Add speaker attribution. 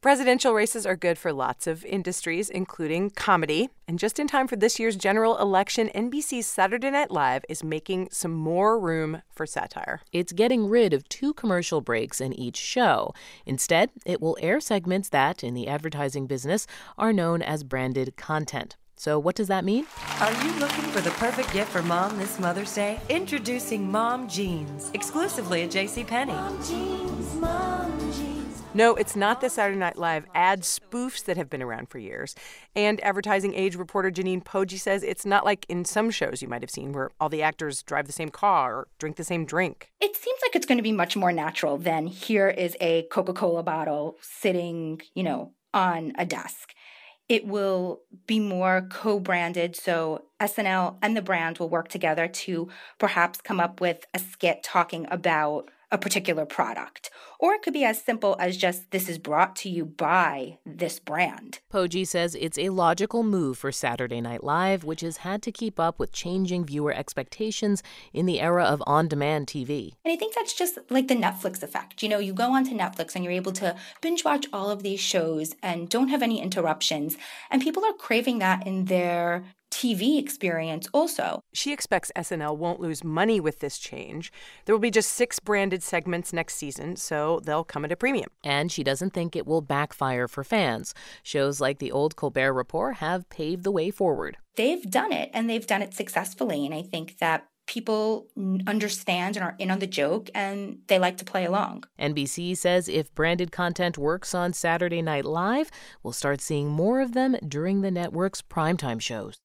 Speaker 1: Presidential races are good for lots of industries, including comedy. And just in time for this year's general election, NBC's Saturday Night Live is making some more room for satire.
Speaker 2: It's getting rid of 2 commercial breaks in each show. Instead, it will air segments that, in the advertising business, are known as branded content. So what does that mean?
Speaker 3: Are you looking for the perfect gift for Mom this Mother's Day? Introducing Mom Jeans, exclusively at JCPenney.
Speaker 4: Mom jeans, Mom jeans.
Speaker 1: No, it's not the Saturday Night Live ad spoofs that have been around for years. And advertising age reporter Janine Poggi says it's not like in some shows you might have seen where all the actors drive the same car or drink the same drink.
Speaker 5: It seems like it's going to be much more natural than here is a Coca-Cola bottle sitting, on a desk. It will be more co-branded, so SNL and the brand will work together to perhaps come up with a skit talking about a particular product. Or it could be as simple as just, this is brought to you by this brand.
Speaker 2: Poggi says it's a logical move for Saturday Night Live, which has had to keep up with changing viewer expectations in the era of on-demand TV.
Speaker 5: And I think that's just like the Netflix effect. You go onto Netflix and you're able to binge watch all of these shows and don't have any interruptions. And people are craving that in their TV experience also.
Speaker 1: She expects SNL won't lose money with this change. There will be just 6 branded segments next season, so they'll come at a premium.
Speaker 2: And she doesn't think it will backfire for fans. Shows like The Old Colbert Report have paved the way forward.
Speaker 5: They've done it, and they've done it successfully. And I think that people understand and are in on the joke, and they like to play along.
Speaker 2: NBC says if branded content works on Saturday Night Live, we'll start seeing more of them during the network's primetime shows.